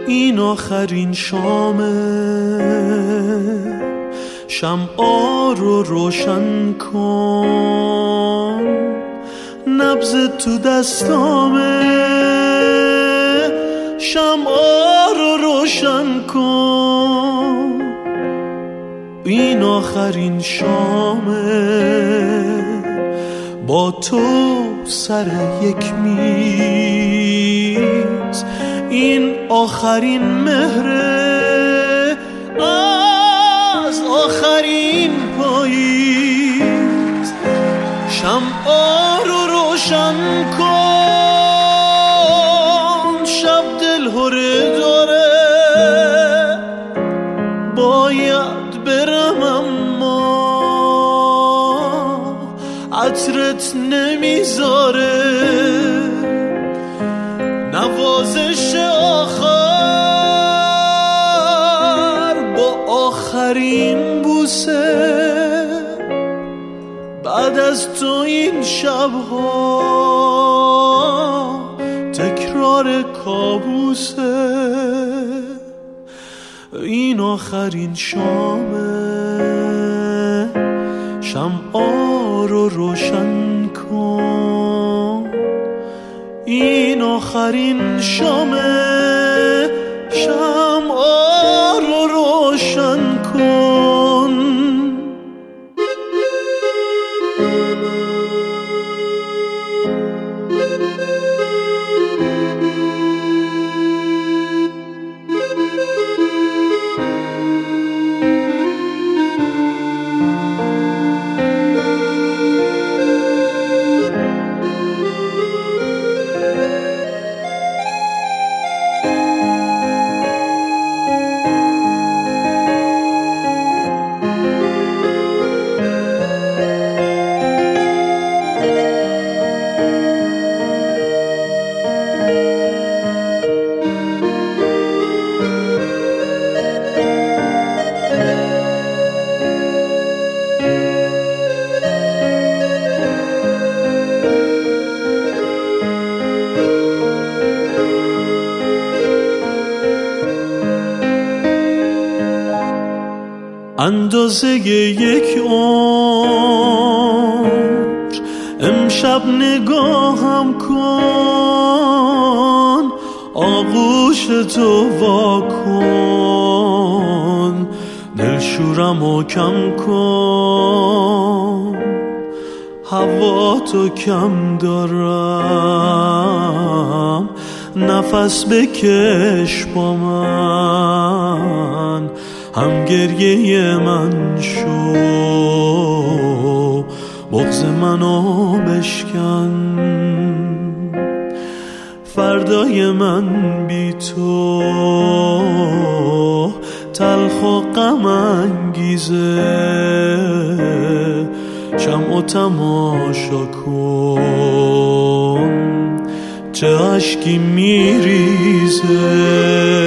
این آخرین شامه، شمعا رو روشن کن، نبض تو دستامه، شمعا رو روشن کن، این آخرین شامه، با تو سر یک میز، این آخرین مهره از آخرین پاییز، شمعا رو روشن کن، شب دلهره داره باید برم اما عطرت نمیذاره، نوازش آخر با آخرین بوسه، بعد از تو این شبها تکرار کابوسه، این آخرین شامه، شمعا رو روشن کن، این آخرین شامه، شمعا رو روشن کن. اندازه یک عمر امشب نگاهم کن، آغوش تو وا کن، دلشورمو کم کن، هوا تو کم دارم، نفس بکش با من، هم گریه من شو، بغض منو بشکن، فردای من بی تو تلخ و غم انگیزه، شمعو تماشا کن چه اشکی میریزه،